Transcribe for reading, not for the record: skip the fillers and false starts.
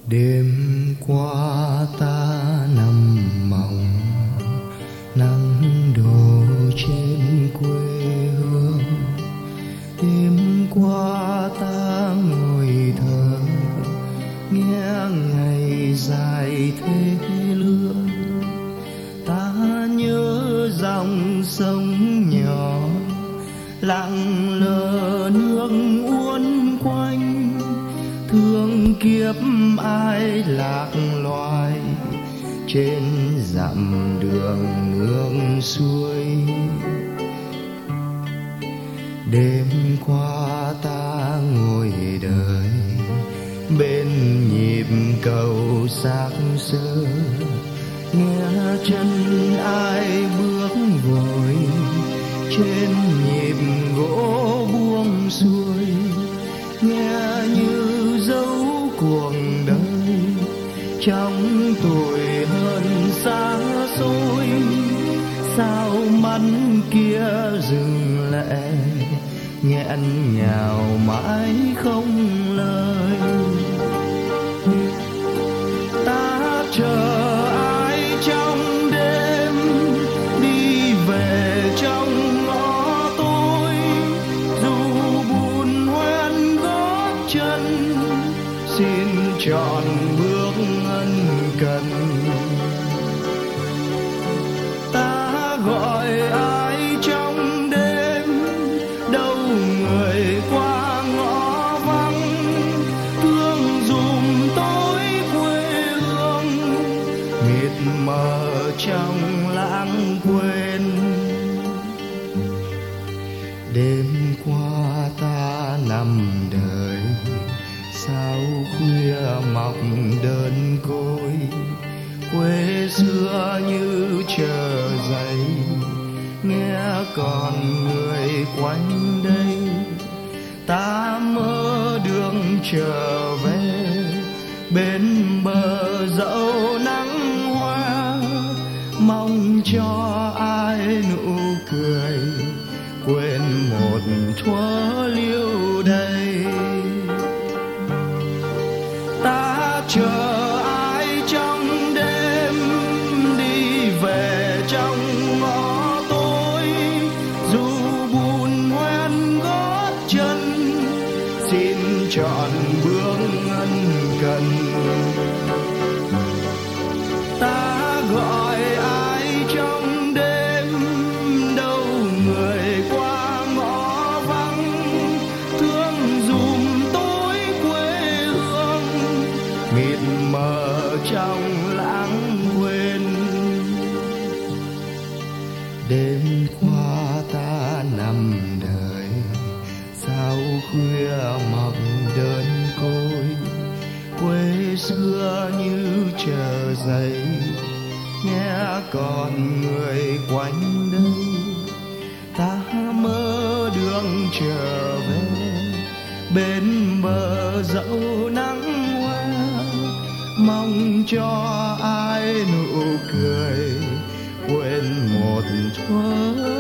Đêm qua ta nằm mộng, nắng đổ trên quê hương. Đêm qua ta ngồi thở, nghe ngày dài thế lương. Ta nhớ dòng sông nhỏ, lặng lờ nước uốn quanh. Thương kiếp ai lạc loài trên dặm đường ngược xuôi. Đêm qua ta ngồi đợi bên nhịp cầu xác xơ, nghe chân ai bước vội trên nhịp gỗ buông xuôi. Nghe như dấu cuộc đời trong tuổi hơn xa xôi. Sao mắt kia dừng lệ nghẹn ngào mãi không lời. Ta chờ ai trong đêm đi về trong ngõ tối, dù buồn hoen gót chân xin chọn bước ân cần. Ta gọi ai trong đêm, đâu người qua ngõ vắng, thương dùm tối quê hương mịt mờ trong lãng quên. Đêm qua ta nằm đợi, sao khuya mọc đơn côi. Quê xưa như chờ dậy, nghe còn người quanh đây. Ta mơ đường trở về bên bờ dẫu nắng hoa, mong cho ai nụ cười quên một thuở liêu đây. Ta chờ ai trong đêm đi về trong ngõ tối, dù buồn hoen gót chân xin chọn bước ân cần. Ta gọi ai trong đêm, đâu người qua ngõ vắng, thương dùm tối quê hương mịt mờ trong lãng quên. Đêm qua ta nằm đợi, sao khuya mọc đơn côi. Quê xưa như chờ dậy, nghe còn người quanh đây. Ta mơ đường trở về bên bờ dẫu nắng hoa, mong cho ai nụ cười quên một thuở